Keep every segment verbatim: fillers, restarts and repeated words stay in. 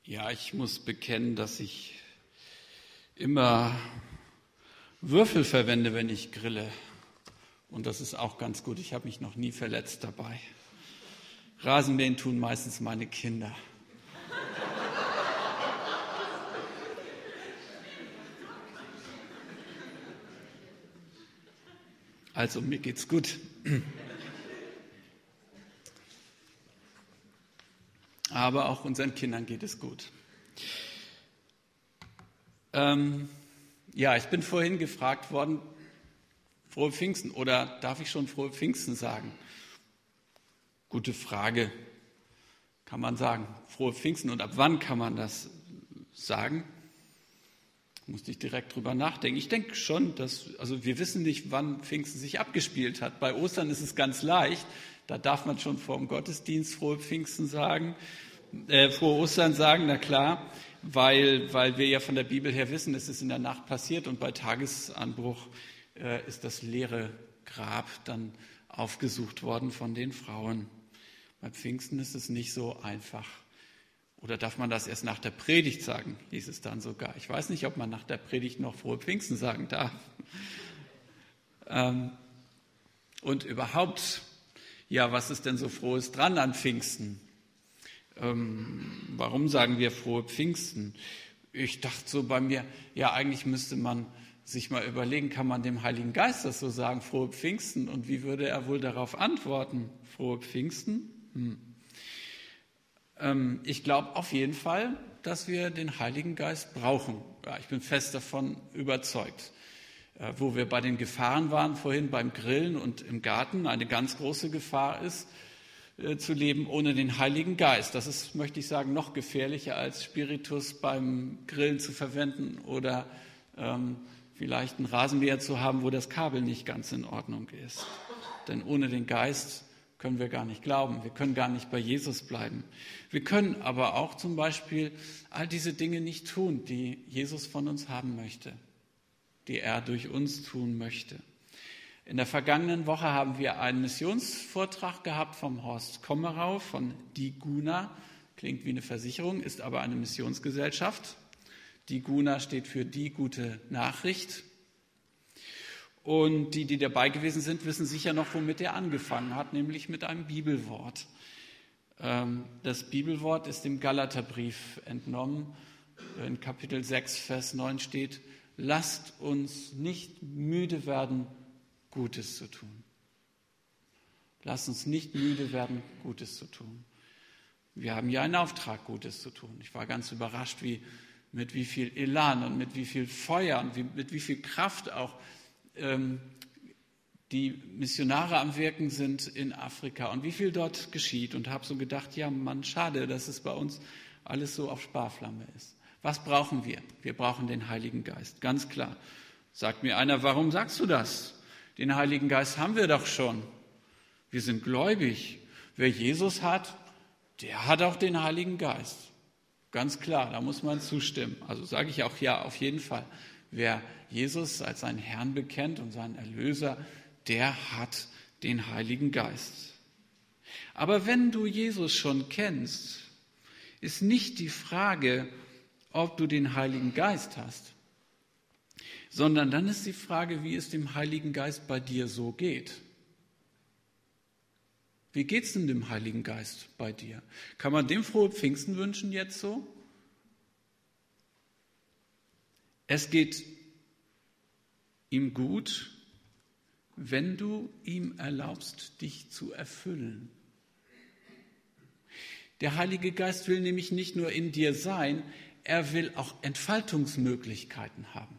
Ja, ich muss bekennen, dass ich immer Würfel verwende, wenn ich grille. Und das ist auch ganz gut. Ich habe mich noch nie verletzt dabei. Rasenmähen tun meistens meine Kinder. Also mir geht's gut. Aber auch unseren Kindern geht es gut. Ähm, ja, ich bin vorhin gefragt worden, frohe Pfingsten, oder darf ich schon frohe Pfingsten sagen? Gute Frage, kann man sagen. Frohe Pfingsten, und ab wann kann man das sagen? Musste ich direkt drüber nachdenken. Ich denke schon, dass, also wir wissen nicht, wann Pfingsten sich abgespielt hat. Bei Ostern ist es ganz leicht. Da darf man schon vor dem Gottesdienst frohe Pfingsten sagen, äh, frohe Ostern sagen, na klar, weil, weil wir ja von der Bibel her wissen, es ist in der Nacht passiert und bei Tagesanbruch äh, ist das leere Grab dann aufgesucht worden von den Frauen. Bei Pfingsten ist es nicht so einfach. Oder darf man das erst nach der Predigt sagen, hieß es dann sogar. Ich weiß nicht, ob man nach der Predigt noch frohe Pfingsten sagen darf. Ähm, und überhaupt, ja, was ist denn so Frohes dran an Pfingsten? Ähm, warum sagen wir frohe Pfingsten? Ich dachte so bei mir, ja, eigentlich müsste man sich mal überlegen, kann man dem Heiligen Geist das so sagen, frohe Pfingsten? Und wie würde er wohl darauf antworten? Frohe Pfingsten? Hm. Ähm, ich glaube auf jeden Fall, dass wir den Heiligen Geist brauchen. Ja, ich bin fest davon überzeugt. Äh, wo wir bei den Gefahren waren vorhin beim Grillen und im Garten, eine ganz große Gefahr ist, äh, zu leben ohne den Heiligen Geist. Das ist, möchte ich sagen, noch gefährlicher als Spiritus beim Grillen zu verwenden oder ähm, vielleicht einen Rasenmäher zu haben, wo das Kabel nicht ganz in Ordnung ist. Denn ohne den Geist können wir gar nicht glauben. Wir können gar nicht bei Jesus bleiben. Wir können aber auch zum Beispiel all diese Dinge nicht tun, die Jesus von uns haben möchte, die er durch uns tun möchte. In der vergangenen Woche haben wir einen Missionsvortrag gehabt vom Horst Kommerau von Die Guna. Klingt wie eine Versicherung, ist aber eine Missionsgesellschaft. Die Guna steht für die gute Nachricht. Und die, die dabei gewesen sind, wissen sicher noch, womit er angefangen hat, nämlich mit einem Bibelwort. Das Bibelwort ist dem Galaterbrief entnommen. In Kapitel sechs, Vers neun steht: Lasst uns nicht müde werden, Gutes zu tun. Lasst uns nicht müde werden, Gutes zu tun. Wir haben ja einen Auftrag, Gutes zu tun. Ich war ganz überrascht, wie, mit wie viel Elan und mit wie viel Feuer und wie, mit wie viel Kraft auch ähm, die Missionare am Wirken sind in Afrika und wie viel dort geschieht. Und habe so gedacht, ja Mann, schade, dass es bei uns alles so auf Sparflamme ist. Was brauchen wir? Wir brauchen den Heiligen Geist, ganz klar. Sagt mir einer, warum sagst du das? Den Heiligen Geist haben wir doch schon. Wir sind gläubig. Wer Jesus hat, der hat auch den Heiligen Geist. Ganz klar, da muss man zustimmen. Also sage ich auch ja, auf jeden Fall. Wer Jesus als seinen Herrn bekennt und seinen Erlöser, der hat den Heiligen Geist. Aber wenn du Jesus schon kennst, ist nicht die Frage, ob du den Heiligen Geist hast, sondern dann ist die Frage, wie es dem Heiligen Geist bei dir so geht. Wie geht es denn dem Heiligen Geist bei dir? Kann man dem frohe Pfingsten wünschen jetzt so? Es geht ihm gut, wenn du ihm erlaubst, dich zu erfüllen. Der Heilige Geist will nämlich nicht nur in dir sein, er will auch Entfaltungsmöglichkeiten haben.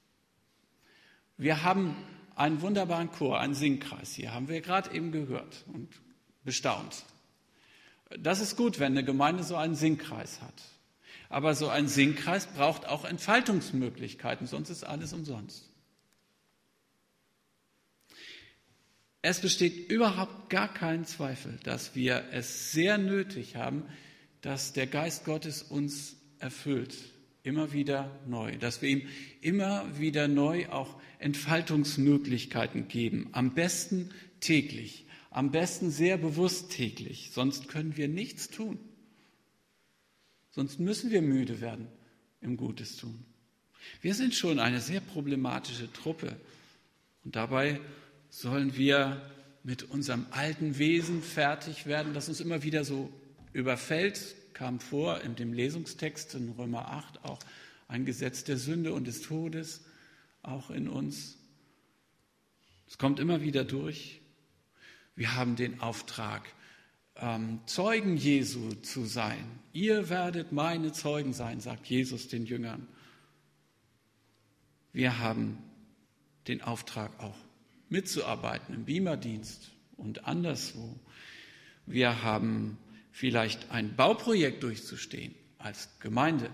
Wir haben einen wunderbaren Chor, einen Singkreis hier, haben wir gerade eben gehört und bestaunt. Das ist gut, wenn eine Gemeinde so einen Singkreis hat. Aber so ein Singkreis braucht auch Entfaltungsmöglichkeiten, sonst ist alles umsonst. Es besteht überhaupt gar kein Zweifel, dass wir es sehr nötig haben, dass der Geist Gottes uns erfüllt, immer wieder neu, dass wir ihm immer wieder neu auch Entfaltungsmöglichkeiten geben, am besten täglich, am besten sehr bewusst täglich, sonst können wir nichts tun. Sonst müssen wir müde werden im Gutes tun. Wir sind schon eine sehr problematische Truppe. Und dabei sollen wir mit unserem alten Wesen fertig werden, das uns immer wieder so überfällt. Kam vor in dem Lesungstext in Römer acht auch ein Gesetz der Sünde und des Todes, auch in uns. Es kommt immer wieder durch. Wir haben den Auftrag, ähm, Zeugen Jesu zu sein. Ihr werdet meine Zeugen sein, sagt Jesus den Jüngern. Wir haben den Auftrag auch mitzuarbeiten im Beamerdienst und anderswo. Wir haben vielleicht ein Bauprojekt durchzustehen als Gemeinde.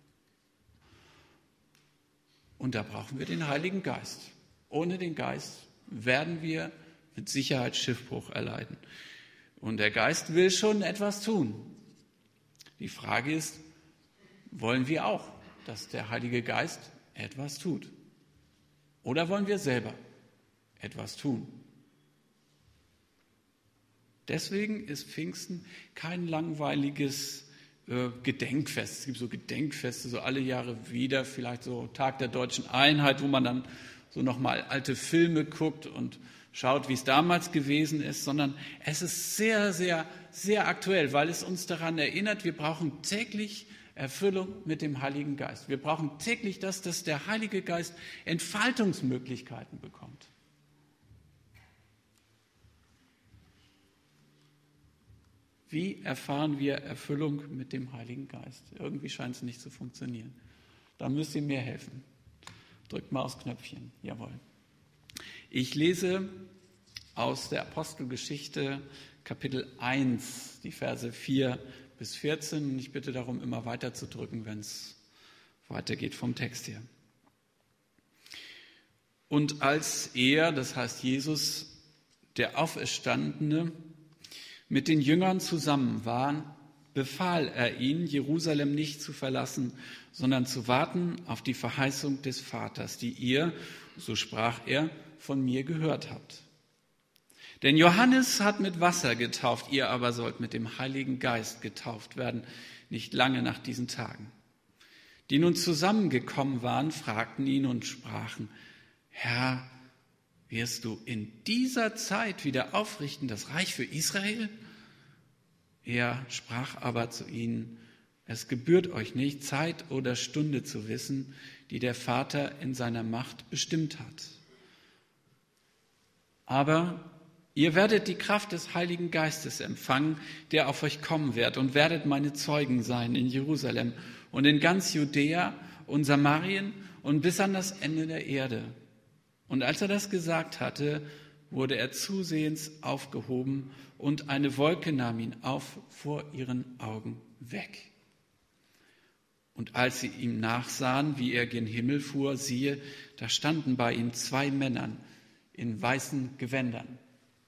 Und da brauchen wir den Heiligen Geist. Ohne den Geist werden wir mit Sicherheit Schiffbruch erleiden. Und der Geist will schon etwas tun. Die Frage ist, wollen wir auch, dass der Heilige Geist etwas tut? Oder wollen wir selber etwas tun? Deswegen ist Pfingsten kein langweiliges äh, Gedenkfest. Es gibt so Gedenkfeste, so alle Jahre wieder, vielleicht so Tag der Deutschen Einheit, wo man dann so nochmal alte Filme guckt und schaut, wie es damals gewesen ist, sondern es ist sehr, sehr, sehr aktuell, weil es uns daran erinnert, wir brauchen täglich Erfüllung mit dem Heiligen Geist. Wir brauchen täglich das, dass der Heilige Geist Entfaltungsmöglichkeiten bekommt. Wie erfahren wir Erfüllung mit dem Heiligen Geist? Irgendwie scheint es nicht zu funktionieren. Da müsst ihr mir helfen. Drückt mal aufs Knöpfchen. Jawohl. Ich lese aus der Apostelgeschichte Kapitel eins, die Verse vier bis vierzehn. Und ich bitte darum, immer weiter zu drücken, wenn es weitergeht vom Text her. Und als er, das heißt Jesus, der Auferstandene, mit den Jüngern zusammen war, befahl er ihnen, Jerusalem nicht zu verlassen, sondern zu warten auf die Verheißung des Vaters, die ihr, so sprach er, von mir gehört habt. Denn Johannes hat mit Wasser getauft, ihr aber sollt mit dem Heiligen Geist getauft werden, nicht lange nach diesen Tagen. Die nun zusammengekommen waren, fragten ihn und sprachen, Herr, wirst du in dieser Zeit wieder aufrichten das Reich für Israel? Er sprach aber zu ihnen, es gebührt euch nicht, Zeit oder Stunde zu wissen, die der Vater in seiner Macht bestimmt hat. Aber ihr werdet die Kraft des Heiligen Geistes empfangen, der auf euch kommen wird, und werdet meine Zeugen sein in Jerusalem und in ganz Judäa und Samarien und bis an das Ende der Erde. Und als er das gesagt hatte, wurde er zusehends aufgehoben und eine Wolke nahm ihn auf vor ihren Augen weg. Und als sie ihm nachsahen, wie er gen Himmel fuhr, siehe, da standen bei ihm zwei Männern in weißen Gewändern.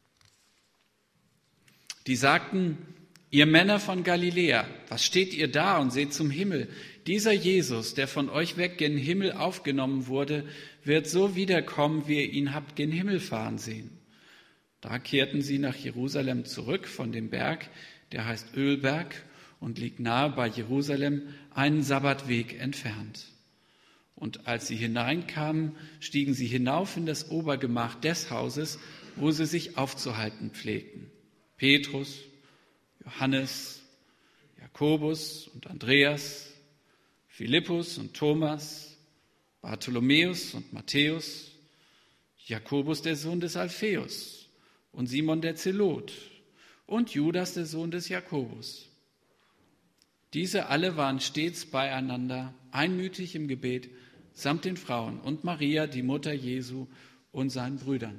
Die sagten, ihr Männer von Galiläa, was steht ihr da und seht zum Himmel? Dieser Jesus, der von euch weg gen Himmel aufgenommen wurde, wird so wiederkommen, wie ihr ihn habt gen Himmel fahren sehen. Da kehrten sie nach Jerusalem zurück von dem Berg, der heißt Ölberg und liegt nahe bei Jerusalem, einen Sabbatweg entfernt. Und als sie hineinkamen, stiegen sie hinauf in das Obergemach des Hauses, wo sie sich aufzuhalten pflegten. Petrus, Johannes, Jakobus und Andreas, Philippus und Thomas, Bartholomäus und Matthäus, Jakobus der Sohn des Alpheus und Simon der Zelot und Judas der Sohn des Jakobus. Diese alle waren stets beieinander, einmütig im Gebet, samt den Frauen und Maria, die Mutter Jesu, und seinen Brüdern.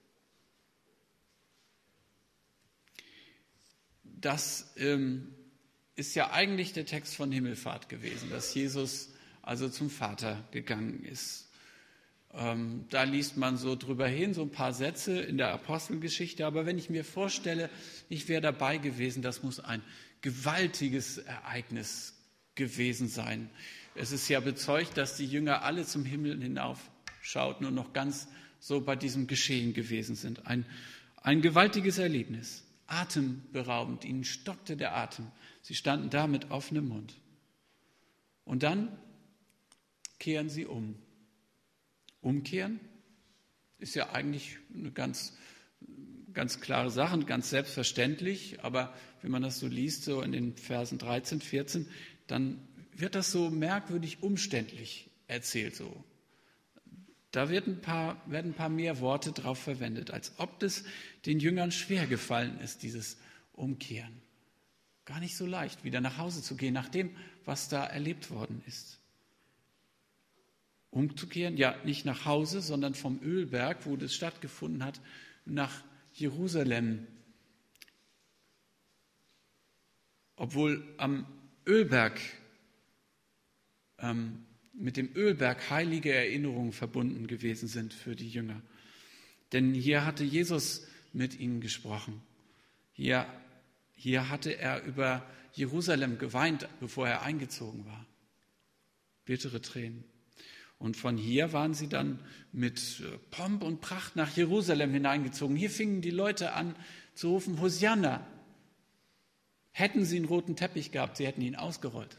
Das ähm, ist ja eigentlich der Text von Himmelfahrt gewesen, dass Jesus also zum Vater gegangen ist. Ähm, da liest man so drüber hin, so ein paar Sätze in der Apostelgeschichte. Aber wenn ich mir vorstelle, ich wäre dabei gewesen, das muss ein gewaltiges Ereignis gewesen sein. Es ist ja bezeugt, dass die Jünger alle zum Himmel hinaufschauten und noch ganz so bei diesem Geschehen gewesen sind. Ein, ein gewaltiges Erlebnis, atemberaubend. Ihnen stockte der Atem. Sie standen da mit offenem Mund. Und dann kehren sie um. Umkehren ist ja eigentlich eine ganz, ganz klare Sache, ganz selbstverständlich. Aber wenn man das so liest, so in den Versen dreizehn, vierzehn, dann wird das so merkwürdig umständlich erzählt. So. Da wird ein paar, werden ein paar mehr Worte drauf verwendet, als ob das den Jüngern schwer gefallen ist, dieses Umkehren. Gar nicht so leicht, wieder nach Hause zu gehen, nach dem, was da erlebt worden ist. Umzukehren, ja, nicht nach Hause, sondern vom Ölberg, wo das stattgefunden hat, nach Jerusalem. Obwohl am Ölberg, ähm, mit dem Ölberg heilige Erinnerungen verbunden gewesen sind für die Jünger. Denn hier hatte Jesus mit ihnen gesprochen. Hier, hier hatte er über Jerusalem geweint, bevor er eingezogen war. Bittere Tränen. Und von hier waren sie dann mit Pomp und Pracht nach Jerusalem hineingezogen. Hier fingen die Leute an zu rufen, Hosianna. Hätten sie einen roten Teppich gehabt, sie hätten ihn ausgerollt.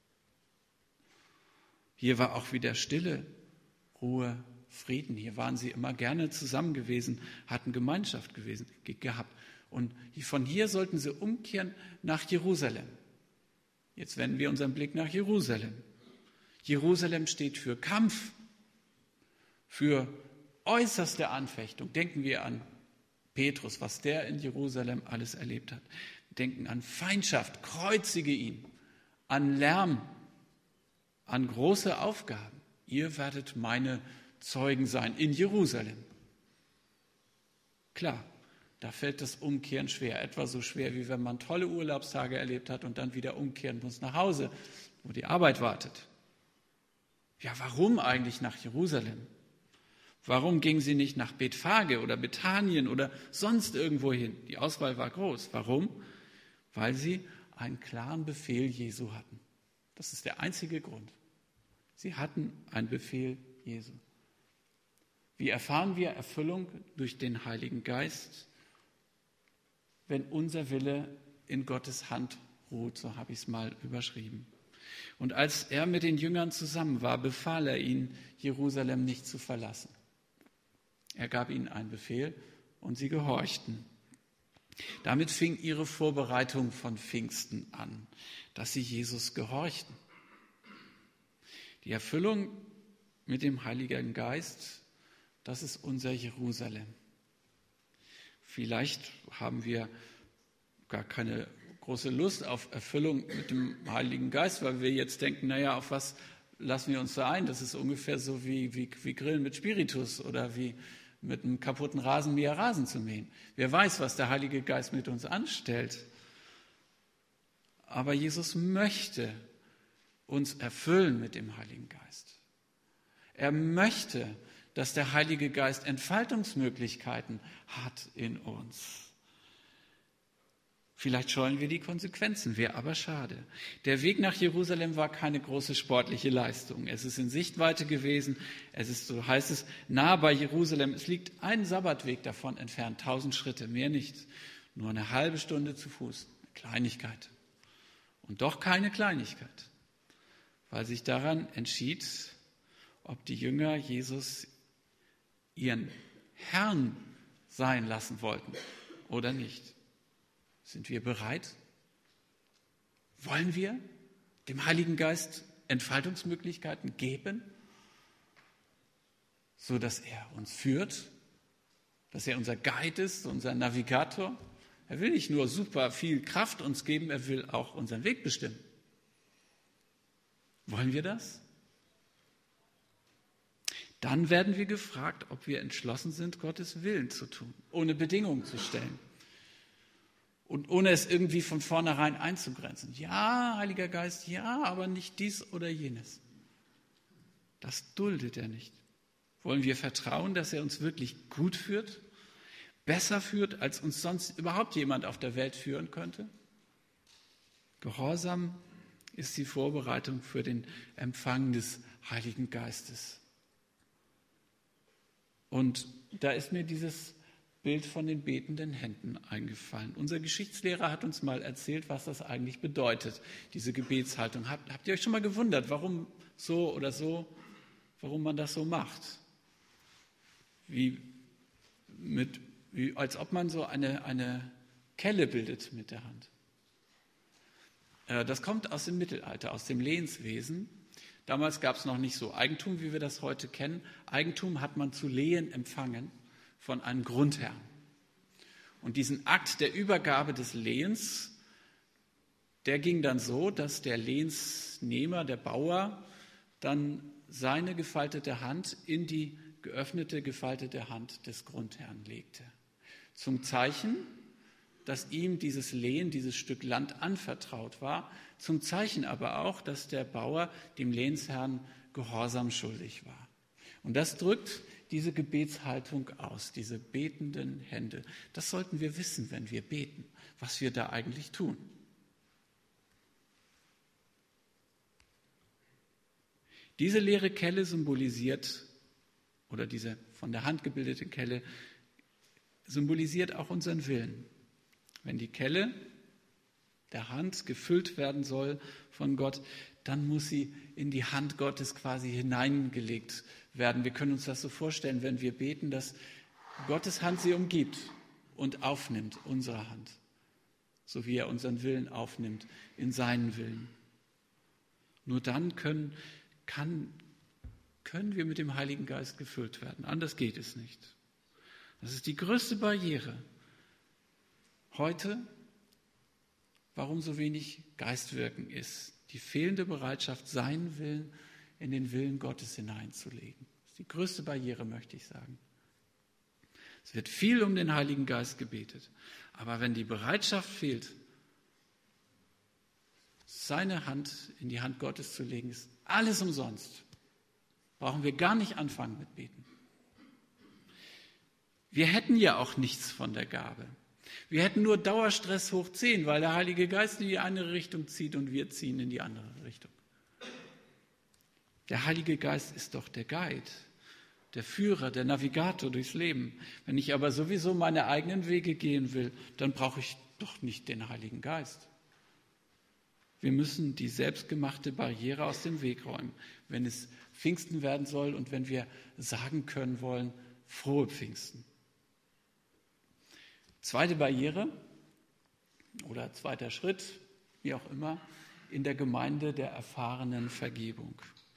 Hier war auch wieder Stille, Ruhe, Frieden. Hier waren sie immer gerne zusammen gewesen, hatten Gemeinschaft gewesen, gehabt. Und von hier sollten sie umkehren nach Jerusalem. Jetzt wenden wir unseren Blick nach Jerusalem. Jerusalem steht für Kampf, für äußerste Anfechtung. Denken wir an Petrus, was der in Jerusalem alles erlebt hat. Denken an Feindschaft, kreuzige ihn, an Lärm, an große Aufgaben. Ihr werdet meine Zeugen sein in Jerusalem. Klar, da fällt das Umkehren schwer, etwa so schwer, wie wenn man tolle Urlaubstage erlebt hat und dann wieder umkehren muss nach Hause, wo die Arbeit wartet. Ja, warum eigentlich nach Jerusalem? Warum ging sie nicht nach Bethphage oder Bethanien oder sonst irgendwo hin? Die Auswahl war groß. Warum? Weil sie einen klaren Befehl Jesu hatten. Das ist der einzige Grund. Sie hatten einen Befehl Jesu. Wie erfahren wir Erfüllung durch den Heiligen Geist? Wenn unser Wille in Gottes Hand ruht, so habe ich es mal überschrieben. Und als er mit den Jüngern zusammen war, befahl er ihnen, Jerusalem nicht zu verlassen. Er gab ihnen einen Befehl und sie gehorchten. Damit fing ihre Vorbereitung von Pfingsten an, dass sie Jesus gehorchten. Die Erfüllung mit dem Heiligen Geist, das ist unser Jerusalem. Vielleicht haben wir gar keine große Lust auf Erfüllung mit dem Heiligen Geist, weil wir jetzt denken, naja, auf was lassen wir uns da ein? Das ist ungefähr so wie, wie, wie Grillen mit Spiritus oder wie mit einem kaputten Rasenmäher Rasen zu mähen. Wer weiß, was der Heilige Geist mit uns anstellt. Aber Jesus möchte uns erfüllen mit dem Heiligen Geist. Er möchte, dass der Heilige Geist Entfaltungsmöglichkeiten hat in uns. Vielleicht scheuen wir die Konsequenzen, wäre aber schade. Der Weg nach Jerusalem war keine große sportliche Leistung. Es ist in Sichtweite gewesen, es ist, so heißt es, nah bei Jerusalem. Es liegt ein Sabbatweg davon entfernt, tausend Schritte, mehr nicht. Nur eine halbe Stunde zu Fuß, eine Kleinigkeit. Und doch keine Kleinigkeit, weil sich daran entschied, ob die Jünger Jesus ihren Herrn sein lassen wollten oder nicht. Sind wir bereit? Wollen wir dem Heiligen Geist Entfaltungsmöglichkeiten geben, sodass er uns führt, dass er unser Guide ist, unser Navigator? Er will nicht nur super viel Kraft uns geben, er will auch unseren Weg bestimmen. Wollen wir das? Dann werden wir gefragt, ob wir entschlossen sind, Gottes Willen zu tun, ohne Bedingungen zu stellen. Und ohne es irgendwie von vornherein einzugrenzen. Ja, Heiliger Geist, ja, aber nicht dies oder jenes. Das duldet er nicht. Wollen wir vertrauen, dass er uns wirklich gut führt? Besser führt, als uns sonst überhaupt jemand auf der Welt führen könnte? Gehorsam ist die Vorbereitung für den Empfang des Heiligen Geistes. Und da ist mir dieses Bild von den betenden Händen eingefallen. Unser Geschichtslehrer hat uns mal erzählt, was das eigentlich bedeutet, diese Gebetshaltung. Habt, habt ihr euch schon mal gewundert, warum so oder so, warum man das so macht? Wie, mit, wie als ob man so eine, eine Kelle bildet mit der Hand. Das kommt aus dem Mittelalter, aus dem Lehenswesen. Damals gab es noch nicht so Eigentum, wie wir das heute kennen. Eigentum hat man zu Lehen empfangen von einem Grundherrn. Und diesen Akt der Übergabe des Lehens, der ging dann so, dass der Lehensnehmer, der Bauer, dann seine gefaltete Hand in die geöffnete, gefaltete Hand des Grundherrn legte. Zum Zeichen, dass ihm dieses Lehen, dieses Stück Land anvertraut war, zum Zeichen aber auch, dass der Bauer dem Lehensherrn Gehorsam schuldig war. Und das drückt diese Gebetshaltung aus, diese betenden Hände. Das sollten wir wissen, wenn wir beten, was wir da eigentlich tun. Diese leere Kelle symbolisiert, oder diese von der Hand gebildete Kelle, symbolisiert auch unseren Willen. Wenn die Kelle der Hand gefüllt werden soll von Gott, dann muss sie in die Hand Gottes quasi hineingelegt werden. Wir können uns das so vorstellen, wenn wir beten, dass Gottes Hand sie umgibt und aufnimmt, unsere Hand, so wie er unseren Willen aufnimmt, in seinen Willen. Nur dann können, kann, können wir mit dem Heiligen Geist gefüllt werden. Anders geht es nicht. Das ist die größte Barriere heute, warum so wenig Geistwirken ist. Die fehlende Bereitschaft, seinen Willen in den Willen Gottes hineinzulegen. Das ist die größte Barriere, möchte ich sagen. Es wird viel um den Heiligen Geist gebetet. Aber wenn die Bereitschaft fehlt, seine Hand in die Hand Gottes zu legen, ist alles umsonst. Brauchen wir gar nicht anfangen mit Beten. Wir hätten ja auch nichts von der Gabe. Wir hätten nur Dauerstress hoch zehn, weil der Heilige Geist in die eine Richtung zieht und wir ziehen in die andere Richtung. Der Heilige Geist ist doch der Guide, der Führer, der Navigator durchs Leben. Wenn ich aber sowieso meine eigenen Wege gehen will, dann brauche ich doch nicht den Heiligen Geist. Wir müssen die selbstgemachte Barriere aus dem Weg räumen, wenn es Pfingsten werden soll und wenn wir sagen können wollen, frohe Pfingsten. Zweite Barriere oder zweiter Schritt, wie auch immer, in der Gemeinde der erfahrenen Vergebung.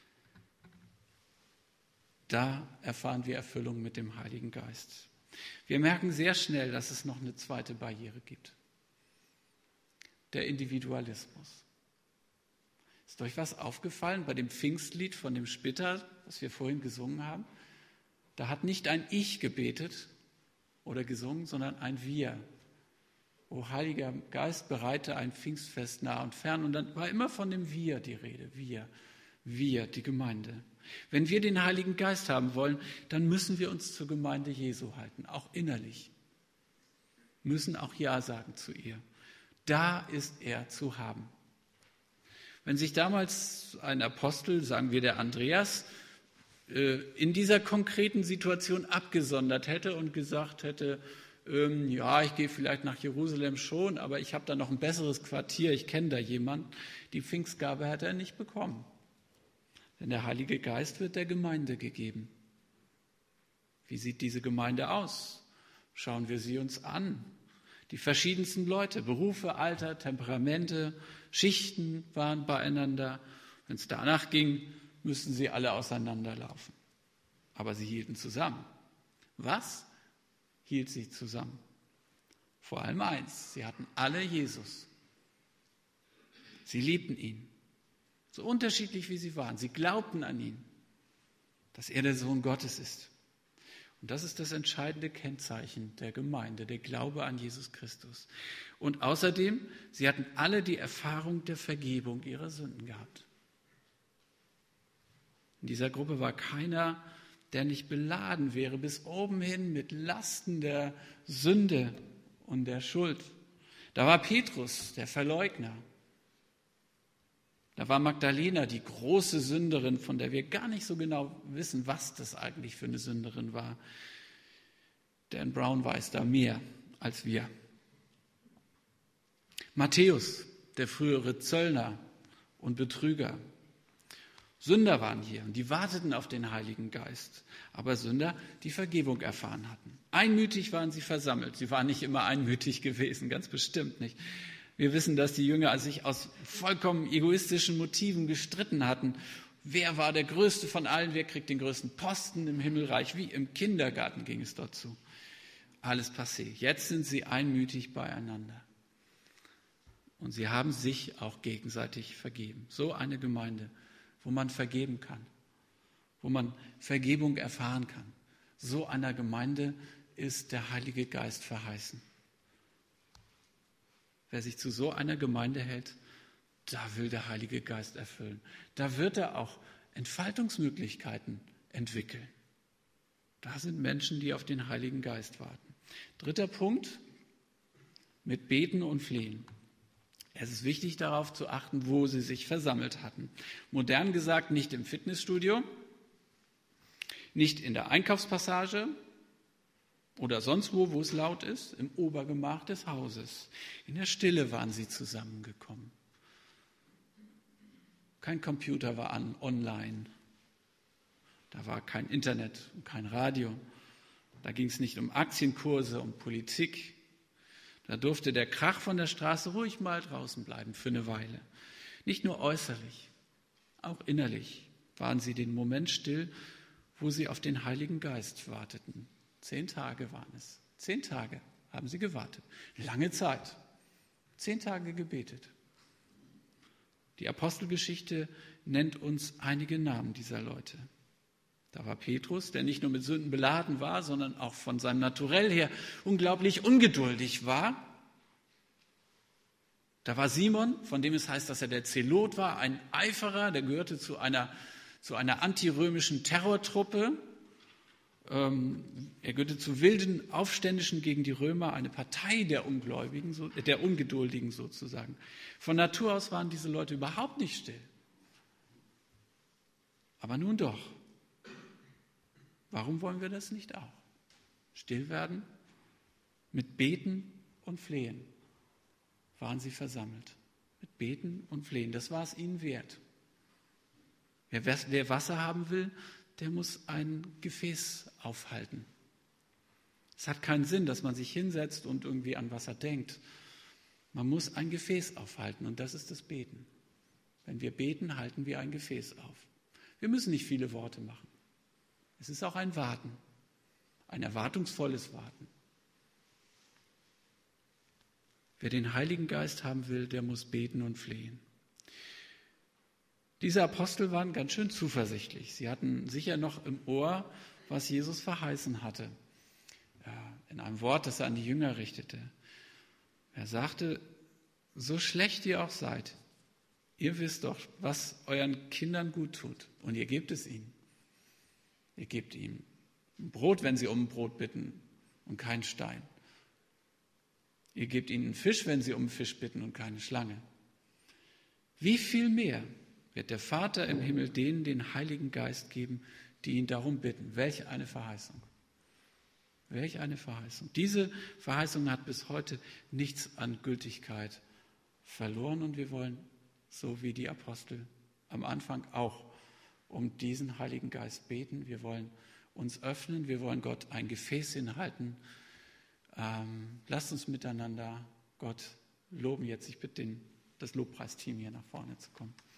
Da erfahren wir Erfüllung mit dem Heiligen Geist. Wir merken sehr schnell, dass es noch eine zweite Barriere gibt. Der Individualismus. Ist euch was aufgefallen bei dem Pfingstlied von dem Spitter, das wir vorhin gesungen haben? Da hat nicht ein Ich gebetet oder gesungen, sondern ein Wir. O Heiliger Geist, bereite ein Pfingstfest nah und fern. Und dann war immer von dem Wir die Rede. Wir, wir, die Gemeinde. Wenn wir den Heiligen Geist haben wollen, dann müssen wir uns zur Gemeinde Jesu halten, auch innerlich. Müssen auch Ja sagen zu ihr. Da ist er zu haben. Wenn sich damals ein Apostel, sagen wir der Andreas, in dieser konkreten Situation abgesondert hätte und gesagt hätte, ähm, ja, ich gehe vielleicht nach Jerusalem schon, aber ich habe da noch ein besseres Quartier, ich kenne da jemanden, die Pfingstgabe hätte er nicht bekommen. Denn der Heilige Geist wird der Gemeinde gegeben. Wie sieht diese Gemeinde aus? Schauen wir sie uns an. Die verschiedensten Leute, Berufe, Alter, Temperamente, Schichten waren beieinander. Wenn es danach ging, müssten sie alle auseinanderlaufen. Aber sie hielten zusammen. Was hielt sie zusammen? Vor allem eins, sie hatten alle Jesus. Sie liebten ihn. So unterschiedlich wie sie waren. Sie glaubten an ihn, dass er der Sohn Gottes ist. Und das ist das entscheidende Kennzeichen der Gemeinde, der Glaube an Jesus Christus. Und außerdem, sie hatten alle die Erfahrung der Vergebung ihrer Sünden gehabt. In dieser Gruppe war keiner, der nicht beladen wäre, bis oben hin mit Lasten der Sünde und der Schuld. Da war Petrus, der Verleugner. Da war Magdalena, die große Sünderin, von der wir gar nicht so genau wissen, was das eigentlich für eine Sünderin war. Dan Brown weiß da mehr als wir. Matthäus, der frühere Zöllner und Betrüger. Sünder waren hier und die warteten auf den Heiligen Geist. Aber Sünder, die Vergebung erfahren hatten. Einmütig waren sie versammelt. Sie waren nicht immer einmütig gewesen, ganz bestimmt nicht. Wir wissen, dass die Jünger sich aus vollkommen egoistischen Motiven gestritten hatten. Wer war der Größte von allen? Wer kriegt den größten Posten im Himmelreich? Wie im Kindergarten ging es dort zu. Alles passé. Jetzt sind sie einmütig beieinander. Und sie haben sich auch gegenseitig vergeben. So eine Gemeinde, wo man vergeben kann, wo man Vergebung erfahren kann. So einer Gemeinde ist der Heilige Geist verheißen. Wer sich zu so einer Gemeinde hält, da will der Heilige Geist erfüllen. Da wird er auch Entfaltungsmöglichkeiten entwickeln. Da sind Menschen, die auf den Heiligen Geist warten. Dritter Punkt, mit Beten und Flehen. Es ist wichtig, darauf zu achten, wo sie sich versammelt hatten. Modern gesagt, nicht im Fitnessstudio, nicht in der Einkaufspassage oder sonst wo, wo es laut ist, im Obergemach des Hauses. In der Stille waren sie zusammengekommen. Kein Computer war an, online. Da war kein Internet und kein Radio. Da ging es nicht um Aktienkurse, um Politik. Da durfte der Krach von der Straße ruhig mal draußen bleiben für eine Weile. Nicht nur äußerlich, auch innerlich waren sie den Moment still, wo sie auf den Heiligen Geist warteten. Zehn Tage waren es. Zehn Tage haben sie gewartet. Lange Zeit. Zehn Tage gebetet. Die Apostelgeschichte nennt uns einige Namen dieser Leute. Da war Petrus, der nicht nur mit Sünden beladen war, sondern auch von seinem Naturell her unglaublich ungeduldig war. Da war Simon, von dem es heißt, dass er der Zelot war, ein Eiferer, der gehörte zu einer, zu einer antirömischen Terrortruppe. Ähm, er gehörte zu wilden Aufständischen gegen die Römer, eine Partei der Ungläubigen, so, der Ungeduldigen sozusagen. Von Natur aus waren diese Leute überhaupt nicht still. Aber nun doch. Warum wollen wir das nicht auch? Still werden, mit Beten und Flehen waren sie versammelt. Mit Beten und Flehen, das war es ihnen wert. Wer, wer Wasser haben will, der muss ein Gefäß aufhalten. Es hat keinen Sinn, dass man sich hinsetzt und irgendwie an Wasser denkt. Man muss ein Gefäß aufhalten und das ist das Beten. Wenn wir beten, halten wir ein Gefäß auf. Wir müssen nicht viele Worte machen. Es ist auch ein Warten, ein erwartungsvolles Warten. Wer den Heiligen Geist haben will, der muss beten und flehen. Diese Apostel waren ganz schön zuversichtlich. Sie hatten sicher noch im Ohr, was Jesus verheißen hatte. In einem Wort, das er an die Jünger richtete. Er sagte, so schlecht ihr auch seid, ihr wisst doch, was euren Kindern gut tut. Und ihr gebt es ihnen. Ihr gebt ihm ein Brot, wenn sie um ein Brot bitten und keinen Stein. Ihr gebt ihnen einen Fisch, wenn sie um einen Fisch bitten und keine Schlange. Wie viel mehr wird der Vater im Himmel denen den Heiligen Geist geben, die ihn darum bitten? Welch eine Verheißung. Welch eine Verheißung. Diese Verheißung hat bis heute nichts an Gültigkeit verloren und wir wollen, so wie die Apostel am Anfang auch, um diesen Heiligen Geist beten. Wir wollen uns öffnen, wir wollen Gott ein Gefäß hinhalten. Ähm, lasst uns miteinander Gott loben jetzt. Ich bitte den, das Lobpreisteam hier nach vorne zu kommen.